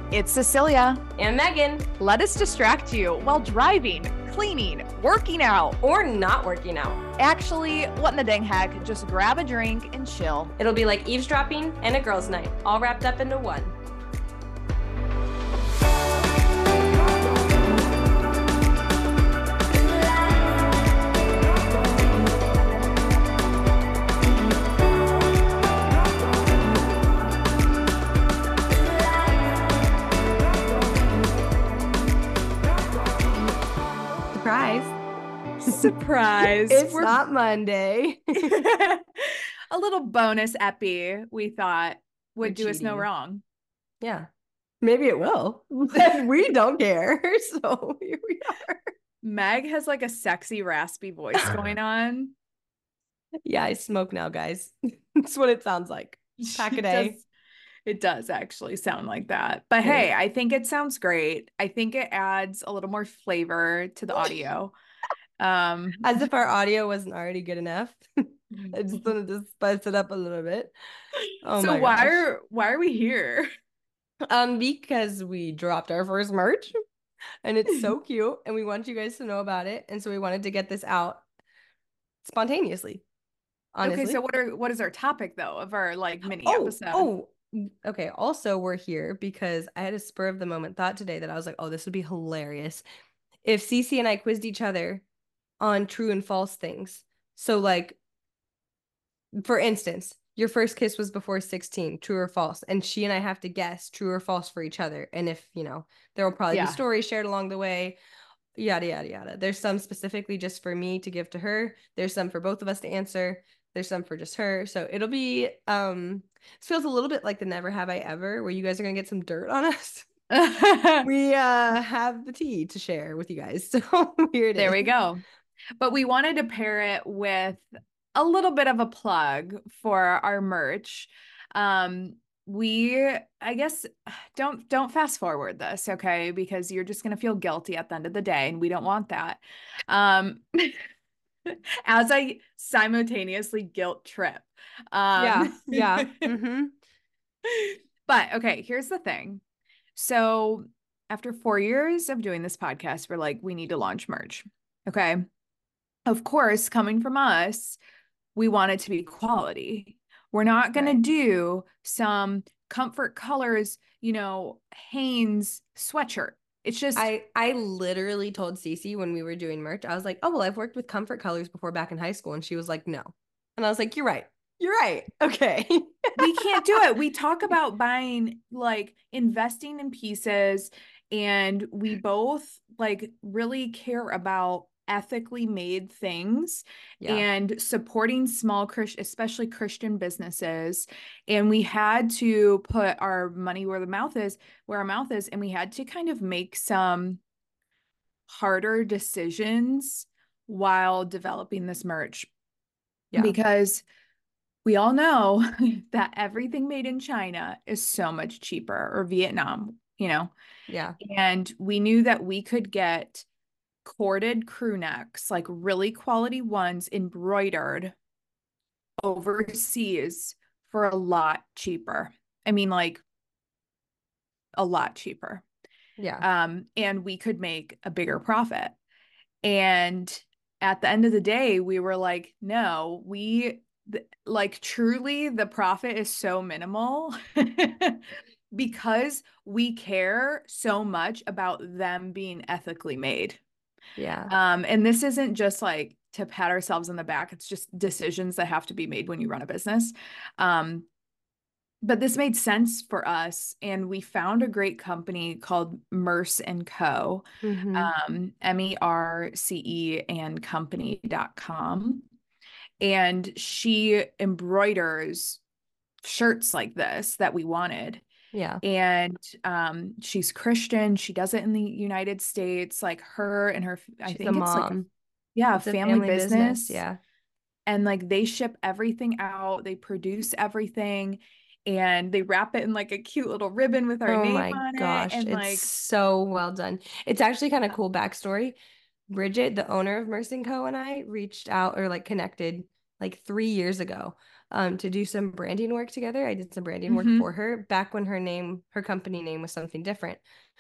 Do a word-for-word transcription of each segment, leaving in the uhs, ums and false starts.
It's Cecilia and Megan. Let us distract you while driving, cleaning, working out, or not working out. Actually, what in the dang heck? Just grab a drink and chill. It'll be like eavesdropping and a girls' night, all wrapped up into one. Surprise. It's We're... not Monday. A little bonus epi we thought would We're do cheating. Us no wrong. Yeah. Maybe it will. We don't care. So here we are. Meg has like a sexy raspy voice going on. Yeah, I smoke now, guys. That's what it sounds like. Pack a day. It does, it does actually sound like that. But yeah. Hey, I think it sounds great. I think it adds a little more flavor to the audio. Um, As if our audio wasn't already good enough. I just wanted to spice it up a little bit. Oh, so my why gosh. are why are we here? Um, because we dropped our first merch, and it's so cute, and we want you guys to know about it, and so we wanted to get this out spontaneously. Honestly. Okay, so what are what is our topic though of our like mini oh, episode? Oh, okay. Also, we're here because I had a spur of the moment thought today that I was like, oh, this would be hilarious if Cece and I quizzed each other on true and false things. So like, for instance, your first kiss was before sixteen, true or false? And she and I have to guess true or false for each other. And if, you know, there will probably yeah. be stories shared along the way, yada, yada, yada. There's some specifically just for me to give to her. There's some for both of us to answer. There's some for just her. So it'll be, um, this feels a little bit like the Never Have I Ever, where you guys are going to get some dirt on us. We uh, have the tea to share with you guys. So here it there is. we go. But we wanted to pair it with a little bit of a plug for our merch. Um, we, I guess, don't don't fast forward this, okay? Because you're just going to feel guilty at the end of the day, and we don't want that. Um, as I simultaneously guilt trip. Um, yeah, yeah. Mm-hmm. But, okay, here's the thing. So after four years of doing this podcast, we're like, we need to launch merch, okay? Of course, coming from us, we want it to be quality. We're not going right. to do some Comfort Colors, you know, Hanes sweatshirt. It's just. I, I literally told Cece when we were doing merch, I was like, oh, well, I've worked with Comfort Colors before back in high school. And she was like, no. And I was like, you're right. You're right. Okay. We can't do it. We talk about buying, like investing in pieces. And we both like really care about ethically made things yeah. and supporting small Christian, especially Christian businesses. And we had to put our money where the mouth is, where our mouth is. And we had to kind of make some harder decisions while developing this merch yeah. because we all know that everything made in China is so much cheaper, or Vietnam, you know? Yeah. And we knew that we could get corded crew necks, like really quality ones embroidered overseas for a lot cheaper. I mean, like a lot cheaper. Yeah. Um, and we could make a bigger profit. And at the end of the day, we were like, no, we th- like truly the profit is so minimal because we care so much about them being ethically made. Yeah. Um, and this isn't just like to pat ourselves on the back. It's just decisions that have to be made when you run a business. Um, but this made sense for us. And we found a great company called Merce and Co. Mm-hmm. Um, M E R C E and company dot com. And she embroiders shirts like this that we wanted. Yeah. And um, she's Christian. She does it in the United States, like her and her, I she's think a it's mom. like, a, yeah, it's family, a family business. business. Yeah. And like they ship everything out, they produce everything, and they wrap it in like a cute little ribbon with our oh name my on gosh, it. And it's like so well done. It's actually kind of cool backstory. Bridget, the owner of Merce and Co, and I reached out or like connected like three years ago. um, to do some branding work together. I did some branding work Mm-hmm. for her back when her name, her company name was something different.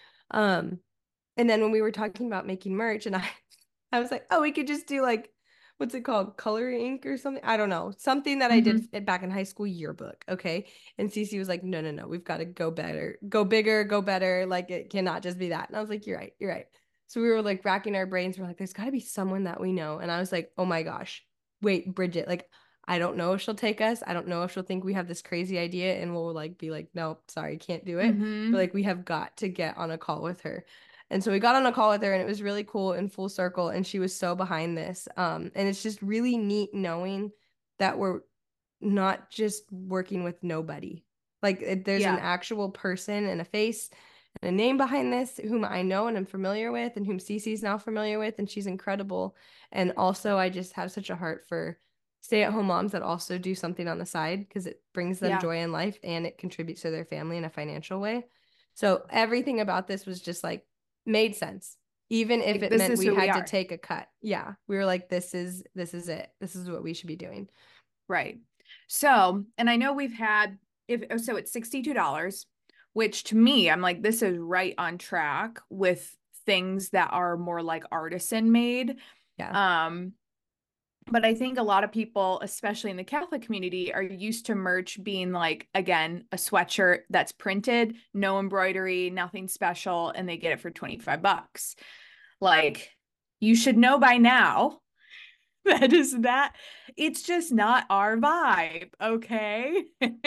Um, and then when we were talking about making merch, and I, I was like, oh, we could just do like, what's it called? Color ink or something? I don't know. Something that I Mm-hmm. did back in high school yearbook. Okay. And Cece was like, no, no, no, we've got to go better, go bigger, go better. Like it cannot just be that. And I was like, you're right. You're right. So we were like racking our brains. We're like, there's got to be someone that we know. And I was like, oh my gosh, wait, Bridget, like, I don't know if she'll take us. I don't know if she'll think we have this crazy idea and we'll like be like, nope, sorry, can't do it. But Mm-hmm. like, we have got to get on a call with her. And so we got on a call with her and it was really cool in full circle. And she was so behind this. Um, and it's just really neat knowing that we're not just working with nobody. Like it, there's an Yeah. actual person and a face and a name behind this whom I know and I'm familiar with and whom Cece's now familiar with. And she's incredible. And also I just have such a heart for stay-at-home moms that also do something on the side because it brings them Yeah. joy in life and it contributes to their family in a financial way. So everything about this was just like made sense. Even if Like, it this meant is we who we had to are. take a cut. Yeah. We were like, this is this is it. This is what we should be doing. Right. So, and I know we've had, if so it's sixty-two dollars, which to me, I'm like, this is right on track with things that are more like artisan made. Yeah. Um, but I think a lot of people, especially in the Catholic community, are used to merch being like, again, a sweatshirt that's printed, no embroidery, nothing special, and they get it for twenty-five bucks. Like, you should know by now that is that it's just not our vibe, okay?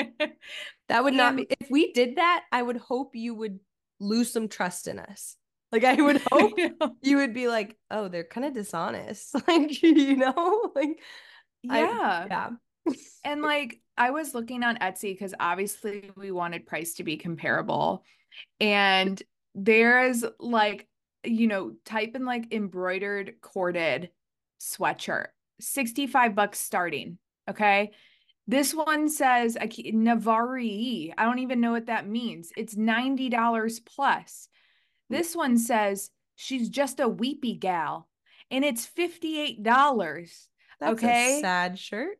That would not And be, if we did that, I would hope you would lose some trust in us. Like, I would hope you would be like, oh, they're kind of dishonest. Like, you know, like, I, yeah. yeah. And like I was looking on Etsy because obviously we wanted price to be comparable. And there's like, you know, type in like embroidered corded sweatshirt, sixty-five bucks starting. Okay. This one says Navarre. I don't even know what that means. It's ninety dollars plus. This one says she's just a weepy gal and it's fifty-eight dollars. That's a Okay. sad shirt.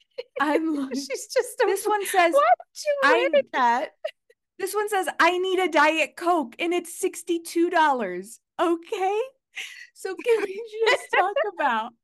I'm She's just a, this one says why would you wear I that? this one says I need a Diet Coke and it's sixty-two dollars. Okay. So can we just talk about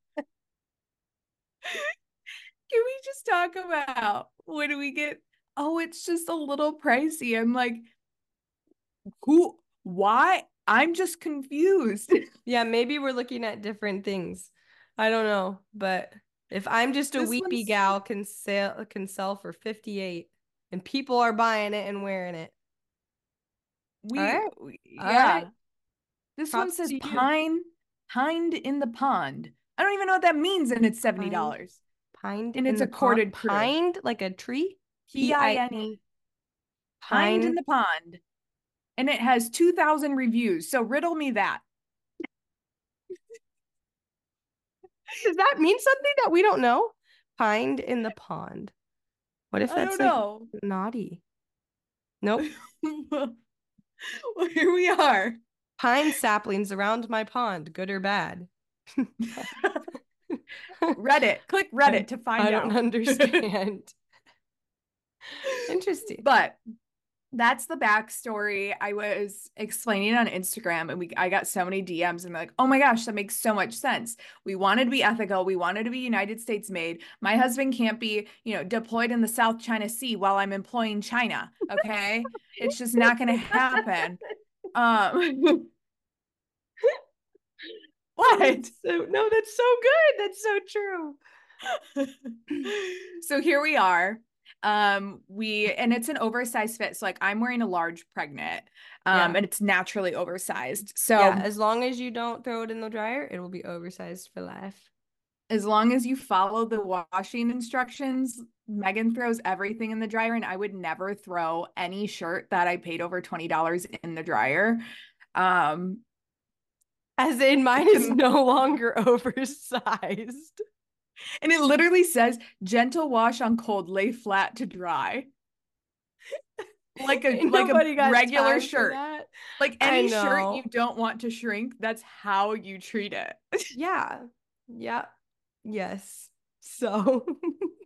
can we just talk about what do we get? Oh, it's just a little pricey. I'm like, who why? I'm just confused. Yeah, maybe we're looking at different things. I don't know, but if I'm just a This weepy one's gal can sell can sell for fifty-eight and people are buying it and wearing it. All we, right. we All right. yeah. This one Props says to you. pine pined in the pond. I don't even know what that means and it's Pined, seventy dollars. pined And in it's the a pond. corded crew. Pined like a tree? P I N E. P I N Pined in Pine. the pond. And it has two thousand reviews. So riddle me that. Does that mean something that we don't know? Pined in the pond. What if I don't that's like know. naughty? Nope. Well, here we are. Pine saplings around my pond, good or bad? Reddit. Click I, Reddit to I find don't out. understand. Interesting. But that's the backstory. I was explaining on Instagram and we I got so many D Ms and they're like, oh my gosh, that makes so much sense. We wanted to be ethical. We wanted to be United States made. My husband can't be, you know, deployed in the South China Sea while I'm employing China. Okay. It's just not gonna happen. Um what? So no, that's so good. That's so true. So here we are. Um, we and it's an oversized fit. So like I'm wearing a large pregnant, um, Yeah. and it's naturally oversized. Yeah, So as long as you don't throw it in the dryer, it will be oversized for life. as long as you follow the washing instructions, Megan throws everything in the dryer, and I would never throw any shirt that I paid over twenty dollars in the dryer. Um, As in mine is no longer oversized. and it literally says gentle wash on cold, lay flat to dry. Like a Ain't like a nobody got regular time for shirt. that. Like I any shirt you know. don't want to shrink, that's how you treat it. Yeah. Yeah. Yes. So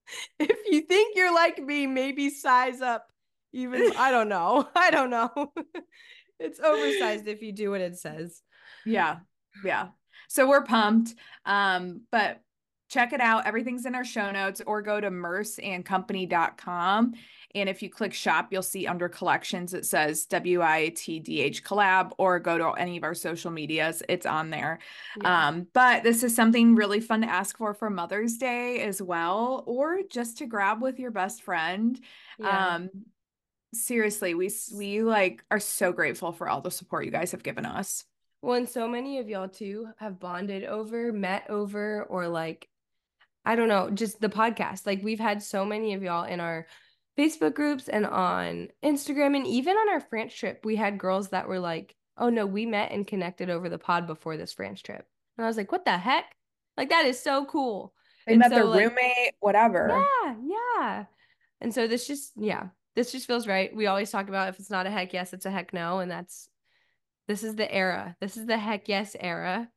If you think you're like me, maybe size up even. I don't know. I don't know. It's oversized if you do what it says. Yeah. Yeah. So we're pumped. Um, but check it out. Everything's in our show notes, or go to merce and company dot com. And if you click shop, you'll see under collections, it says W I T D H collab, or go to any of our social medias. It's on there. Yeah. Um, but this is something really fun to ask for for Mother's Day as well, or just to grab with your best friend. Yeah. Um, seriously, we we like are so grateful for all the support you guys have given us. Well, and so many of y'all too have bonded over, met over, or like, I don't know, just the podcast. Like we've had so many of y'all in our Facebook groups and on Instagram, and even on our France trip, we had girls that were like, oh no, we met and connected over the pod before this France trip. And I was like, what the heck? Like that is so cool. They And met so their like, roommate, whatever. yeah, yeah. And so this just, yeah, this just feels right. We always talk about if it's not a heck yes, it's a heck no. And that's, this is the era. This is the heck yes era.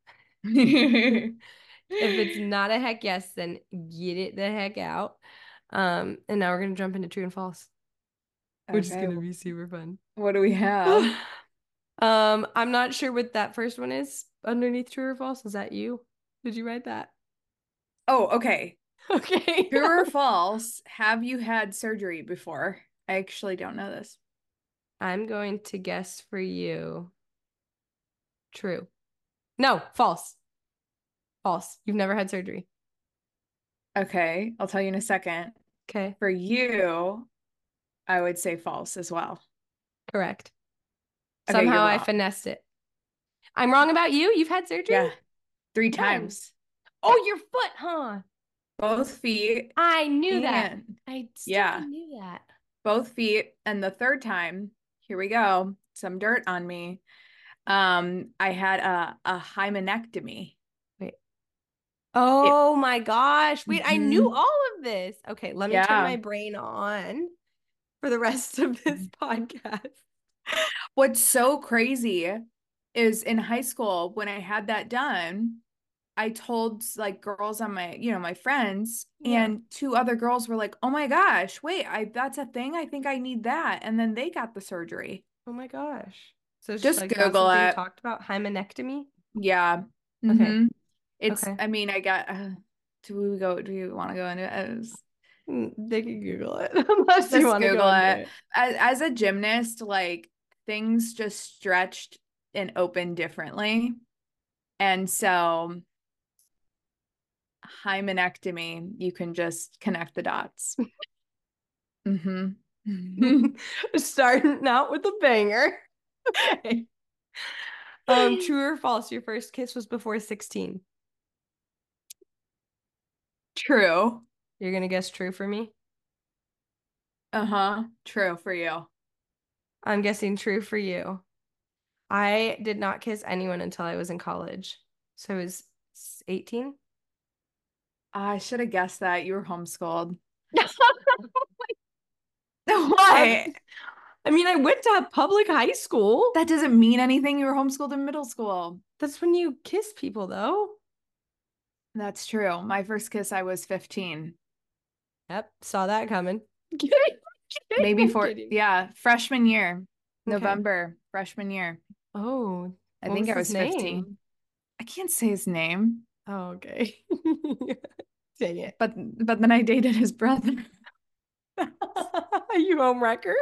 If it's not a heck yes, then get it the heck out. Um, and now we're gonna jump into true and false, which is Okay, gonna be super fun. what do we have? Um, I'm not sure what that first one is underneath true or false. Is that you? Did you write that? Oh, okay. Okay. True or false? Have you had surgery before? I actually don't know this. I'm going to guess for you. True. No, false. False. You've never had surgery. Okay, I'll tell you in a second. Okay. For you, I would say false as well. Correct. Okay, you're Somehow I wrong. finessed it. I'm wrong about you? You've had surgery? Yeah, three When? times. Oh, your foot, huh? Both feet. I knew that. And I stinking yeah, knew that. both feet. And the third time, here we go. Some dirt on me. Um, I had a, a hymenectomy. Wait. It, Oh my gosh. Wait, I knew mhm. all of this. Okay, let me turn Yeah. my brain on for the rest of this podcast. What's so crazy is in high school when I had that done, I told like girls on my, you know, my friends, Yeah. and two other girls were like, "Oh my gosh, wait, I that's a thing. I think I need that." And then they got the surgery. Oh my gosh. So it's just Just like not Google something it. talked about. Hymenectomy? Yeah. Okay. Mm-hmm. It's, Okay. I mean, I got, uh, do we go, do you want to go into it? It's- Mm, they can Google it unless you Just want to go Google into it. it. As, as a gymnast, like things just stretched and opened differently. And so hymenectomy, you can just connect the dots. Mm-hmm. Starting out with a banger. Okay. Um, true or false? Your first kiss was before sixteen. True. You're gonna guess true for me? Uh-huh. True for you. I'm guessing true for you. I did not kiss anyone until I was in college. So I was eighteen. I should have guessed that. You were homeschooled. Um, What? I mean, I went to a public high school. That doesn't mean anything. You were homeschooled in middle school. That's when you kiss people, though. That's true. My first kiss, I was fifteen. Yep, saw that coming. Kidding, kidding, Maybe I'm for, kidding. yeah, freshman year, Okay. November, freshman year. Oh, I what think was I his was name? fifteen. I can't say his name, Oh, okay. Dang it. but but then I dated his brother. You home wrecker?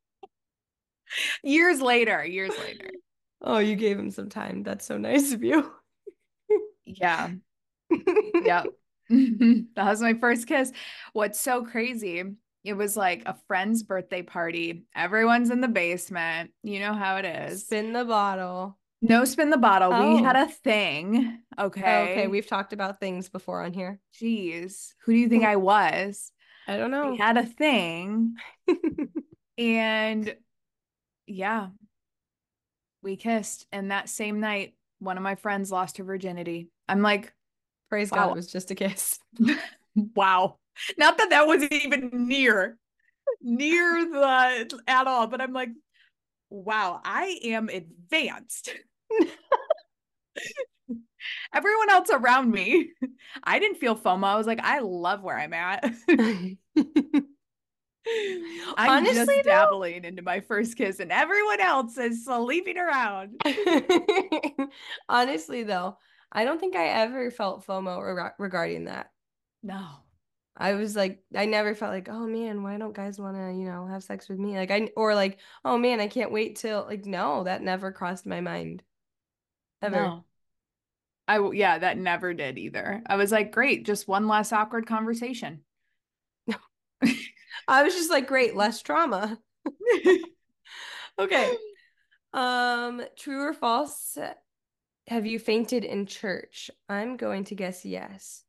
Years later, years later. Oh, you gave him some time. That's so nice of you. Yeah. Yep. That was my first kiss. What's so crazy, it was like a friend's birthday party. Everyone's in the basement. You know how it is. Spin the bottle. No spin the bottle. We had Oh. a thing. Oh, okay. Okay. We've talked about things before on here. Jeez. Who do you think I was? I don't We know. had a thing. And yeah, we kissed. And that same night, one of my friends lost her virginity. I'm like, Praise God, it wow. was just a kiss. Wow. Not that that was even near, near the at all, but I'm like, wow, I am advanced. Everyone else around me, I didn't feel FOMO. I was like, I love where I'm at. I'm Honestly, just though, dabbling into my first kiss, and everyone else is sleeping around. honestly, though, I don't think I ever felt FOMO reg regarding that. No, I was like, I never felt like, oh man, why don't guys want to, you know, have sex with me? Like, I, or like, oh man, I can't wait till, like, no, that never crossed my mind ever. no. I, yeah, that never did either. I was like, great, just one less awkward conversation. I was just like, great, less trauma. Okay. Um, true or false? Have you fainted in church? I'm going to guess yes.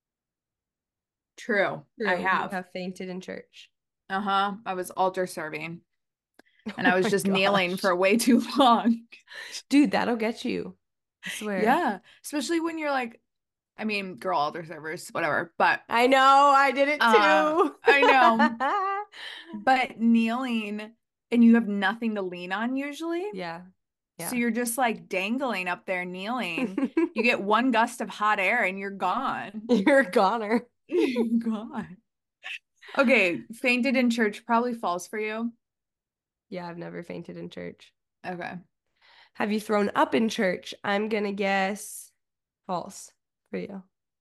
True, I True, you have. have fainted in church. Uh-huh. I was altar serving and I Oh was my just kneeling gosh. for way too long. Dude, that'll get you. I swear. Yeah, especially when you're like, I mean, girl altar servers, whatever, but I know, I did it uh too. I know, but kneeling and you have nothing to lean on usually. Yeah, So yeah. you're just like dangling up there kneeling. You get one gust of hot air and you're gone. You're a goner. God. Okay, fainted in church probably false for you. Yeah, I've never fainted in church. Okay. Have you thrown up in church? I'm gonna guess false for you.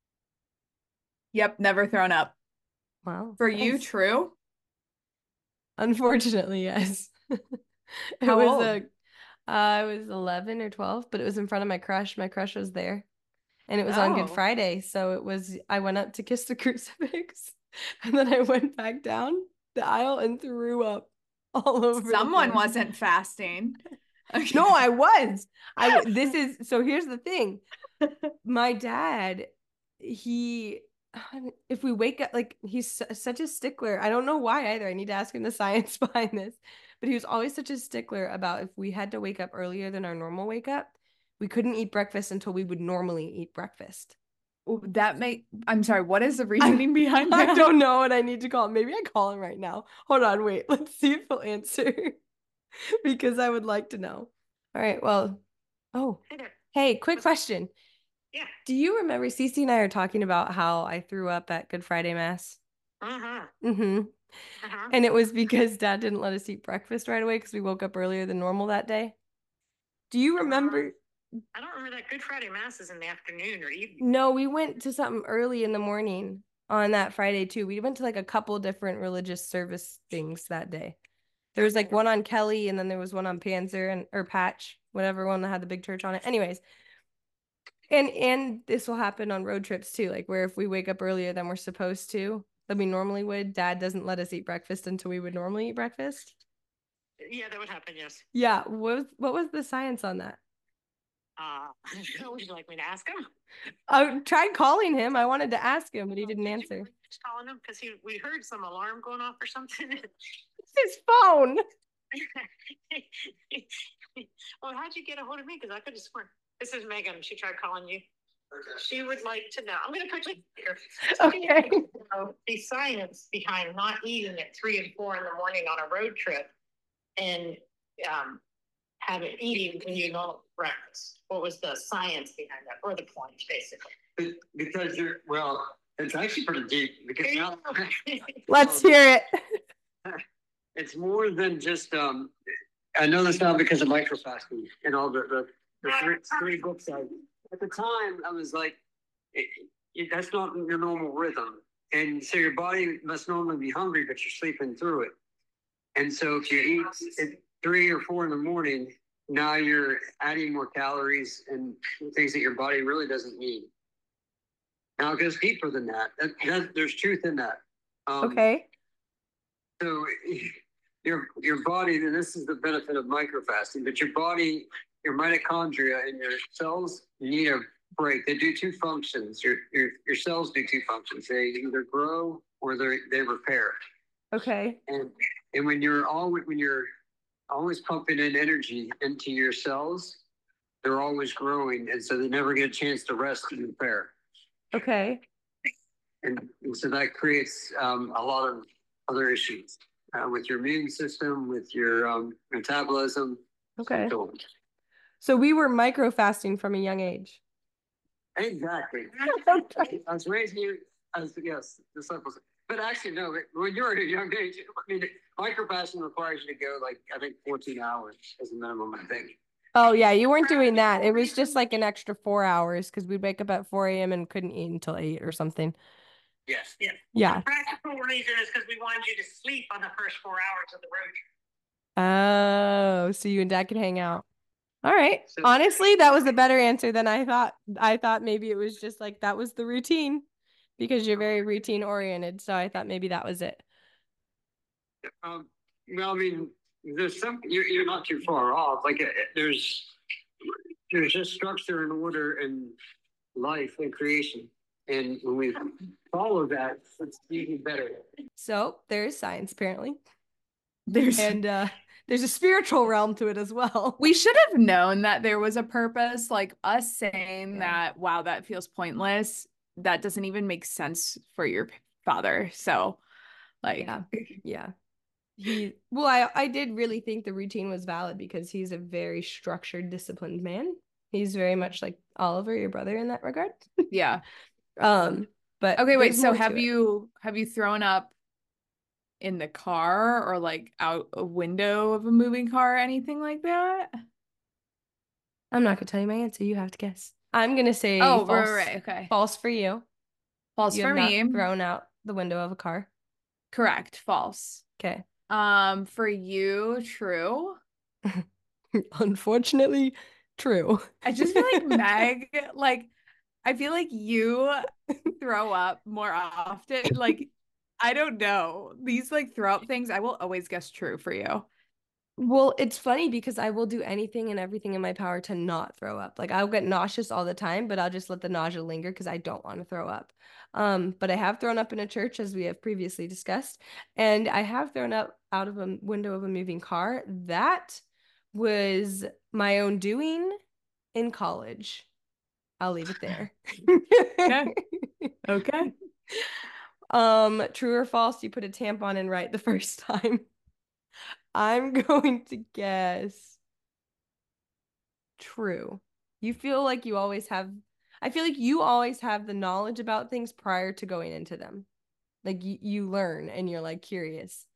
Yep, never thrown up. Wow, For you, nice. true? Unfortunately, yes. It How was old? a, uh, I was eleven or twelve, but it was in front of my crush. My crush was there. And it was on Good Oh. Friday. So it was, I went up to kiss the crucifix and then I went back down the aisle and threw up all over the Someone floor. wasn't fasting. No, Okay. I was. I w this is so here's the thing. My dad, he if we wake up like he's su- such a stickler. I don't know why either. I need to ask him the science behind this. But he was always such a stickler about if we had to wake up earlier than our normal wake up, we couldn't eat breakfast until we would normally eat breakfast. Oh, that may, I'm sorry, what is the I reasoning behind I that? don't know what I need to call him. Maybe I call him right now. Hold on, wait. Let's see if he'll answer because I would like to know. All right, well, oh, Hey there. hey, quick question. Yeah. Do you remember Cece and I are talking about how I threw up at Good Friday Mass? Uh-huh. Mm-hmm. Uh-huh. And it was because Dad didn't let us eat breakfast right away because we woke up earlier than normal that day. Do you remember? I don't remember that Good Friday Mass is in the afternoon or evening. No, we went to something early in the morning on that Friday too. We went to like a couple different religious service things that day. There was like one on Kelly and then there was one on Panzer and or Patch, whatever one that had the big church on it. Anyways, and and this will happen on road trips too, like where if we wake up earlier than we're supposed to, than we normally would, Dad doesn't let us eat breakfast until we would normally eat breakfast. Yeah, that would happen, yes. Yeah, what was, what was the science on that? Uh, would you like me to ask him? I tried calling him. I wanted to ask him, but he didn't answer. Just calling him because he we heard some alarm going off or something. It's his phone. Well, how'd you get a hold of me? Because I could have sworn. This is Megan. She tried calling you. Okay. She would like to know. I'm going to put you here. Okay. The science behind not eating at three and four in the morning on a road trip and um, having eating when you know breakfast. What was the science behind that, or the point, basically? Because you're well, it's actually pretty deep. Because now, Let's hear it. it's more than just. Um, I know this now because of microfasting and all the the, the three, three books. I, at the time, I was like, it, it, that's not your normal rhythm, and so your body must normally be hungry, but you're sleeping through it. And so if you eat at three or four in the morning, now you're adding more calories and things that your body really doesn't need. Now it goes deeper than that. that, that there's truth in that. Um, Okay. So your your body, and this is the benefit of microfasting, but your body, your mitochondria and your cells need a break. They do two functions. Your your your cells do two functions. They either grow or they they repair. Okay. And and when you're always when you're always pumping in energy into your cells, they're always growing, and so they never get a chance to rest and repair. Okay. And, and so that creates um, a lot of other issues uh, with your immune system, with your um, metabolism. Okay. So, So we were micro fasting from a young age. Exactly. I was raising you as, yes, disciples. But actually, no, when you're at a young age, I mean, microfasting requires you to go like, I think fourteen hours as a minimum, I think. Oh yeah, you weren't doing that. It was just like an extra four hours because we'd wake up at four a m and couldn't eat until eight or something. Yes. Yeah. Yeah. The practical reason is because we wanted you to sleep on the first four hours of the road trip. Oh, so you and Dad could hang out. All right. So- Honestly, that was a better answer than I thought. I thought maybe it was just like that was the routine because you're very routine oriented. So I thought maybe that was it. Um, well, I mean, there's some, you're, you're not too far off. Like, uh, there's, there's just structure and order in life and creation. And when we follow that, it's even better. So there's science apparently. There's And uh there's a spiritual realm to it as well. we should have known that there was a purpose, like us saying Yeah. that, wow, that feels pointless. That doesn't even make sense for your father. So like, Yeah. Yeah. He well, I I did really think the routine was valid because he's a very structured, disciplined man. He's very much like Oliver, your brother, in that regard. yeah. Um, but Okay, wait. there's So more to have it. you have you thrown up in the car or like out a window of a moving car or anything like that? I'm not gonna tell you my answer. You have to guess. I'm gonna say Oh, false. right, right, okay. False for you. False You for have me. not thrown out the window of a car. Correct. False. Okay. Um, for you, true. Unfortunately, true. I just feel like Meg, like, I feel like you throw up more often. Like, I don't know. These like throw up things, I will always guess true for you. Well, it's funny because I will do anything and everything in my power to not throw up. Like I'll get nauseous all the time, but I'll just let the nausea linger because I don't want to throw up. Um, but I have thrown up in a church, as we have previously discussed, and I have thrown up out of a window of a moving car. That was my own doing in college. I'll leave it there. Okay. Okay. Um, true or false, you put a tampon in right the first time. I'm going to guess true. You feel like you always have, I feel like you always have the knowledge about things prior to going into them. Like you, you learn and you're like curious.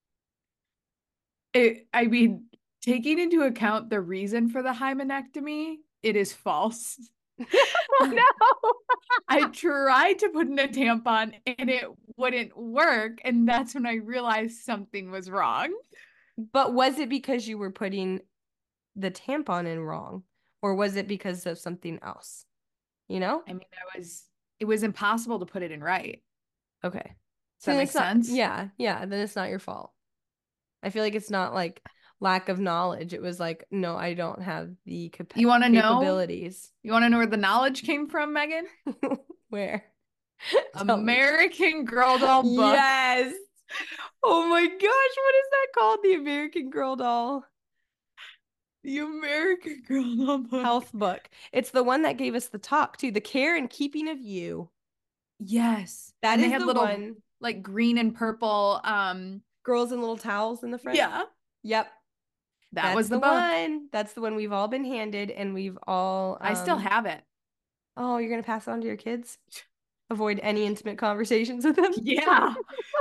It, I mean, taking into account the reason for the hymenectomy, it is false. No. I tried to put in a tampon and it wouldn't work. And that's when I realized something was wrong. But was it because you were putting the tampon in wrong? Or was it because of something else? You know? I mean, I was, it was impossible to put it in right. Okay. Does that Then make it's not- sense? Yeah. Yeah. Then it's not your fault. I feel like it's not like lack of knowledge. It was like, no, I don't have the capa- You want to know? capabilities. You want to know where the knowledge came from, Megan? Where? Tell me. American Girl doll book. Yes. Oh my gosh, what is that called? The American Girl doll The American Girl doll book. health book. It's the one that gave us the talk too. The Care and Keeping of You. Yes. That And is they had the little one. like green and purple. Um, Girls in little towels in the front. yeah, Yep. that That's was the, the book. one. That's the one we've all been handed, and we've all. I still um, have it. Oh, you're gonna pass it on to your kids? Avoid any intimate conversations with them. Yeah.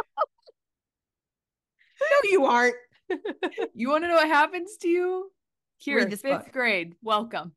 No, you aren't. You want to know what happens to you? Here, Read this fifth book. grade. Welcome.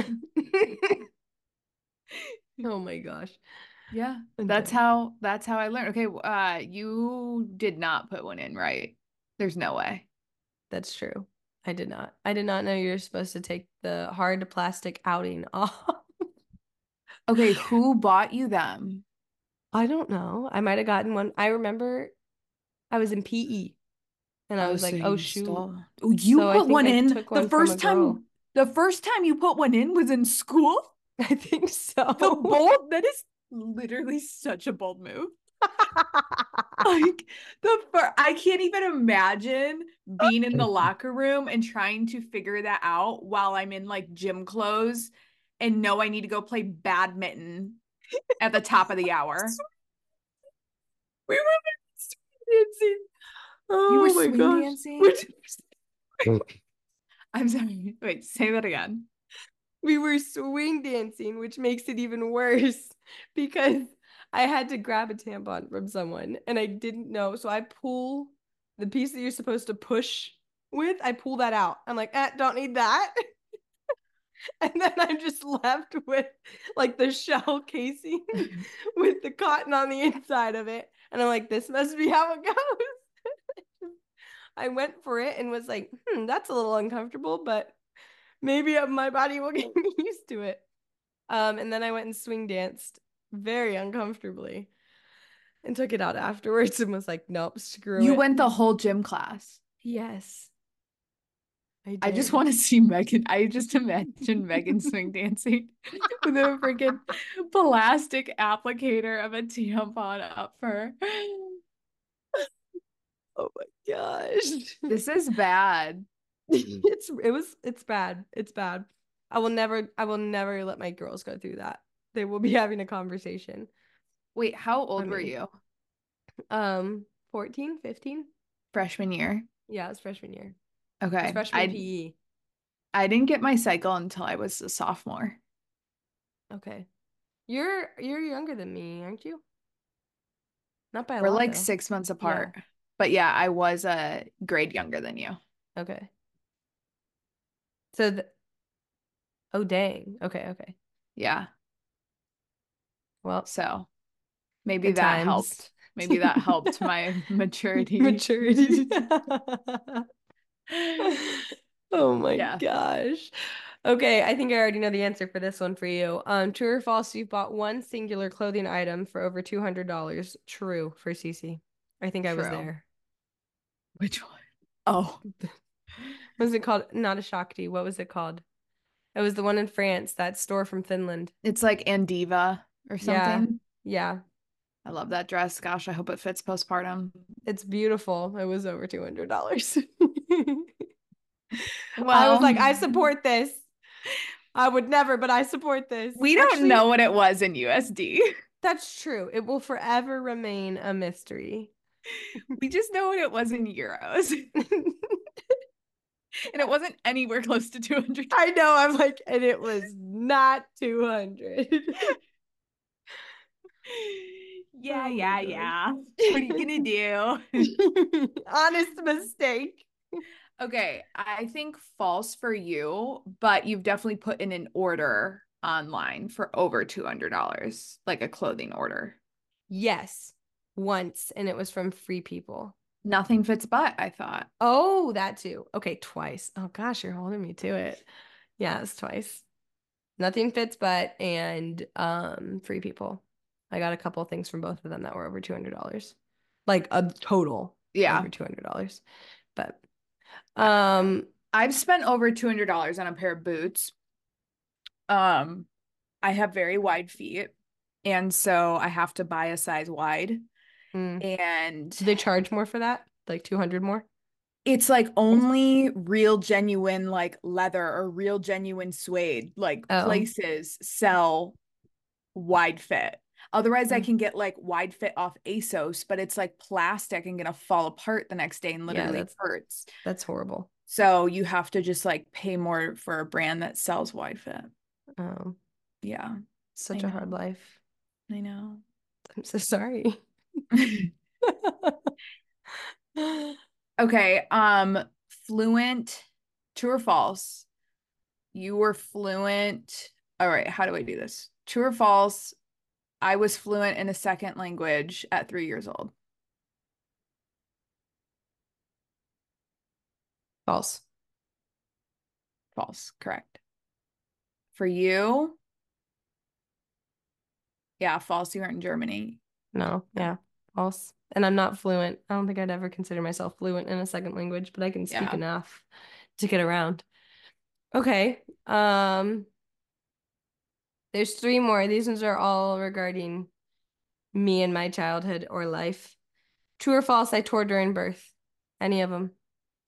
Oh my gosh. Yeah, I'm that's done. how that's how I learned. Okay, uh, you did not put one in, right? There's no way. That's true. I did not. I did not know you were supposed to take the hard plastic outing off. Okay, who bought you them? I don't know. I might have gotten one. I remember I was in P E and I was like, oh shoot. Oh, you So I put think one I in took one the from a first girl. time. The first time you put one in was in school. I think so. The bold, that is literally such a bold move. Like the fir- I can't even imagine being in the locker room and trying to figure that out while I'm in like gym clothes and know I need to go play badminton at the top of the hour. We were swing dancing. Oh You were my swing gosh. dancing? We're- I'm sorry. Wait, say that again. we were swing dancing, which makes it even worse because I had to grab a tampon from someone and I didn't know. So I pull the piece that you're supposed to push with, I pull that out. I'm like, eh, don't need that. And then I'm just left with like the shell casing with the cotton on the inside of it. And I'm like, this must be how it goes. I went for it and was like, hmm, that's a little uncomfortable, but maybe my body will get used to it. Um, and then I went and swing danced very uncomfortably and took it out afterwards and was like, nope, screw You it. went the whole gym class. Yes. I, I just did. want to see Megan. I just imagine Megan swing dancing with a freaking plastic applicator of a tampon up her. Oh my gosh. This is bad. it's it was it's bad. It's bad. I will never I will never let my girls go through that. They will be having a conversation. Wait, how old I were mean- you? Um, fourteen, fifteen? Freshman year. Yeah, it was freshman year. It was Okay. freshman I P E. I didn't get my cycle until I was a sophomore. Okay. You're you're younger than me, aren't you? Not by a We're lot, like though. six months apart. But yeah, I was a grade younger than you. Okay. So the oh dang. Okay, okay. Yeah. Well, So maybe good that times. helped. Maybe that helped my maturity. Maturity. Oh my Yeah. gosh. Okay, I think I already know the answer for this one for you. Um, true or false, you've bought one singular clothing item for over two hundred dollars. True for Cece. I think I was True. there. Which one? Oh, What was it called? Not a Shakti. What was it called? It was the one in France, that store from Finland. it's like Andiva or Yeah. something. Yeah. I love that dress. Gosh, I hope it fits postpartum. It's beautiful. It was over two hundred dollars. Well, I was like, I support this. I would never, but I support this. we don't Actually, know what it was in U S D. That's true. It will forever remain a mystery. We just know what it was in euros. And it wasn't anywhere close to two hundred. I know. I'm like, and it was not two hundred. Yeah, Oh my yeah, gosh. yeah. What are you gonna do? Honest mistake. Okay, I think false for you, but you've definitely put in an order online for over two hundred dollars, like a clothing order. Yes, once, and it was from Free People. Nothing fits but, I thought. Oh, that too. Okay, twice. Oh gosh, you're holding me to it. Yeah, it's twice. Nothing Fits But and um Free People. I got a couple of things from both of them that were over two hundred dollars. Like a total Yeah. over two hundred dollars. But um I've spent over two hundred dollars on a pair of boots. Um, I have very wide feet, and so I have to buy a size wide. mm, And do they charge more for that? Like two hundred more? it's like only real genuine like leather or real genuine suede like Oh. places sell wide fit. Otherwise I Mm. can get like wide fit off ASOS, but it's like plastic and gonna fall apart the next day and Yeah, literally that's- hurts. That's horrible. So you have to just like pay more for a brand that sells wide fit. Oh, Yeah, such I a hard know. life. I know. I'm so sorry. Okay, um, fluent, true or false? You were fluent. All right, how do I do this? True or false? I was fluent in a second language at three years old. False. False, correct. For you? Yeah, false. You weren't in Germany. No, yeah, false. And I'm not fluent. I don't think I'd ever consider myself fluent in a second language, but I can speak Yeah. enough to get around. Okay. Um, there's three more. These ones are all regarding me and my childhood or life. True or false, I tore during birth. Any of them?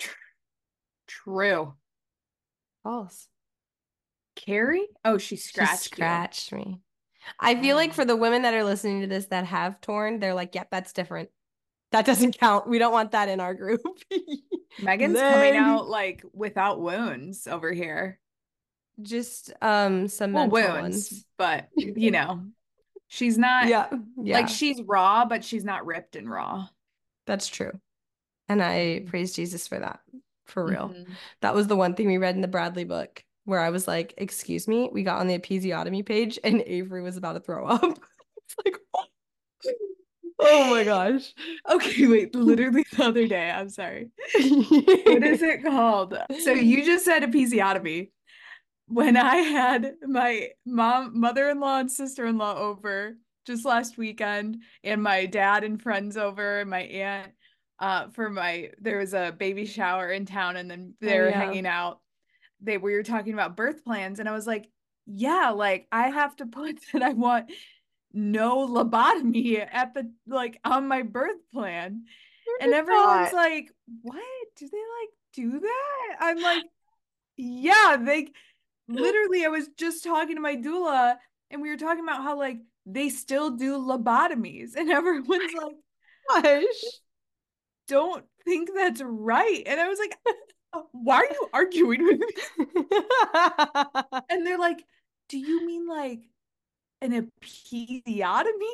True. False. Carrie? Oh, she She scratched you. scratched me. I feel like Oh. for the women that are listening to this that have torn, they're like, yep, that's different. That doesn't count. We don't want that in our group. Megan's coming Lame. out like without wounds over here. just um some well, mental wounds, ones. but you know, she's not Yeah, yeah, like she's raw, but she's not ripped and raw. that's true. And I praise Jesus for that, for real. Mhm. That was the one thing we read in the Bradley book where I was like, excuse me, we got on the episiotomy page and Avery was about to throw up. It's like, oh, oh my gosh. Okay, wait, literally the other day, I'm sorry. What is it called? So you just said episiotomy. When I had my mom, mother-in-law and sister-in-law over just last weekend, and my dad and friends over, and my aunt, uh, for my there was a baby shower in town, and then they Oh, were yeah. hanging out. They we were talking about birth plans, and I was like, yeah, like I have to put that I want no lobotomy at the like on my birth plan. And everyone's like, what? Do they like do that? I'm like, yeah, they literally, I was just talking to my doula and we were talking about how like they still do lobotomies, and everyone's like, Gosh. don't think that's right. And I was like, why are you arguing with me? And they're like, do you mean like an episiotomy?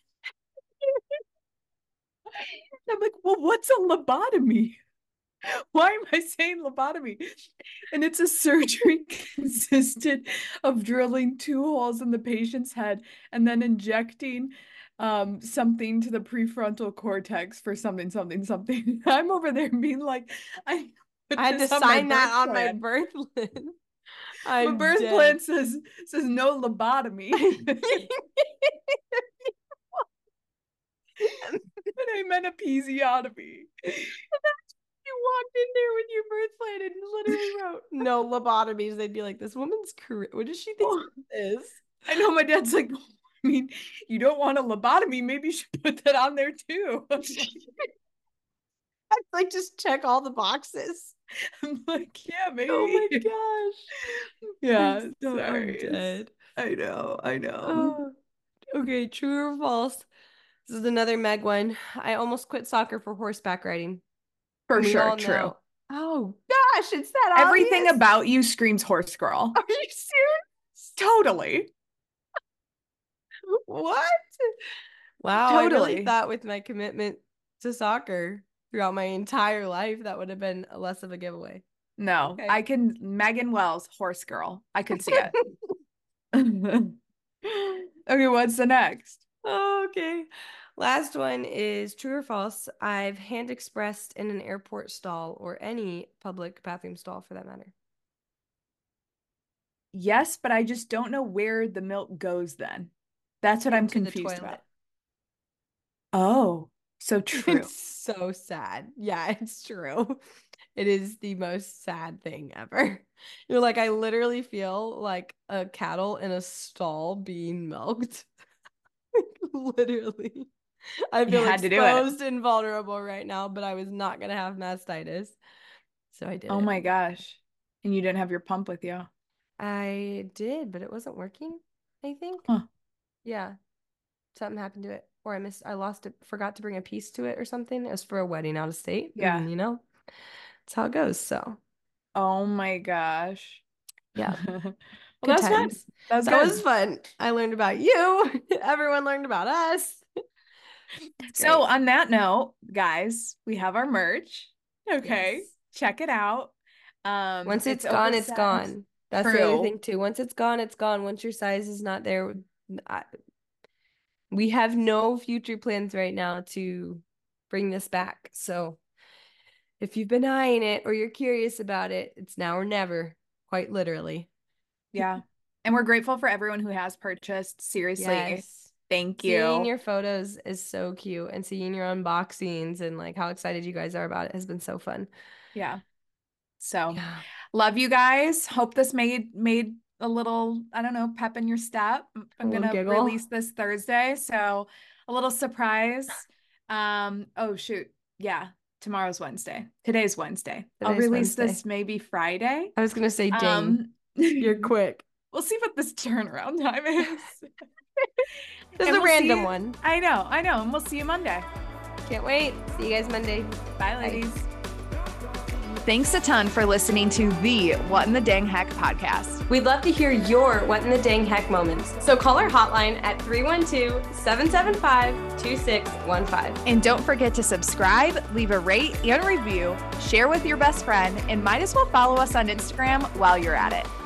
I'm like, well, what's a lobotomy? Why am I saying lobotomy? And it's a surgery consisted of drilling two holes in the patient's head and then injecting um, something to the prefrontal cortex for something, something, something. I'm over there being like, I, I had to sign that on my birth list. My birth dead. plan says says no lobotomy. And I meant episiotomy. You walked in there with your birth plan and literally wrote no lobotomies. They'd be like, this woman's career, what does she think this is? I know my dad's like, I mean, you don't want a lobotomy, maybe you should put that on there too. I'd like just check all the boxes. I'm like, yeah, maybe. Oh my gosh. Yeah, so sorry. I'm dead. I know, I know. Oh. Okay, true or false? This is another Meg one. I almost quit soccer for horseback riding. For And we sure, all true. know- Oh gosh, it's that Everything obvious. about you screams horse girl. Are you serious? Totally. What? Wow, I really Totally. thought with my commitment to soccer throughout my entire life, that would have been less of a giveaway. No, Okay. I can. Megan Wells, horse girl. I could see it. Okay, what's the next? Okay. Last one is true or false. I've hand expressed in an airport stall or any public bathroom stall for that matter. Yes, but I just don't know where the milk goes then. That's what I'm Into the confused toilet. about. Oh, so true. It's so sad. Yeah, it's true. It is the most sad thing ever. You're like, I literally feel like a cattle in a stall being milked. Literally. I feel had to do it. exposed and vulnerable right now, but I was not going to have mastitis. So I did Oh it. my gosh. And you didn't have your pump with you. I did, but it wasn't working, I think. Huh. Yeah. Something happened to it. Or I missed, I lost it, forgot to bring a piece to it or something. It was for a wedding out of state. Yeah. And, you know, that's how it goes. So, Oh my gosh. yeah. Well, Good that was fun. times. That was That good. was fun. I learned about you. Everyone learned about us. So on that note, guys, we have our merch. Okay. Yes. Check it out. Um, Once it's, it's gone, it's oversized. gone. That's the other True. thing too. Once it's gone, it's gone. Once your size is not there, I, we have no future plans right now to bring this back. So if you've been eyeing it or you're curious about it, it's now or never, quite literally. Yeah. And we're grateful for everyone who has purchased. Seriously. Yes. Thank you. Seeing your photos is so cute, and seeing your unboxings and like how excited you guys are about it has been so fun. Yeah. So Yeah. love you guys. Hope this made made a little, I don't know, pep in your step. I'm little gonna giggle. release this Thursday, so a little surprise. Um, oh shoot, yeah, tomorrow's Wednesday. Today's Wednesday. I'll Today's release Wednesday. this maybe Friday. I was gonna say, dang, Um, you're quick. We'll see what this turnaround time is. This is And a we'll random see- one. I know, I know, and we'll see you Monday. Can't wait. See you guys Monday. Bye, ladies. Bye. Thanks a ton for listening to the What in the Dang Heck podcast. We'd love to hear your what in the dang heck moments. So call our hotline at three one two, seven seven five, two six one five. And don't forget to subscribe, leave a rate and review, share with your best friend, and might as well follow us on Instagram while you're at it.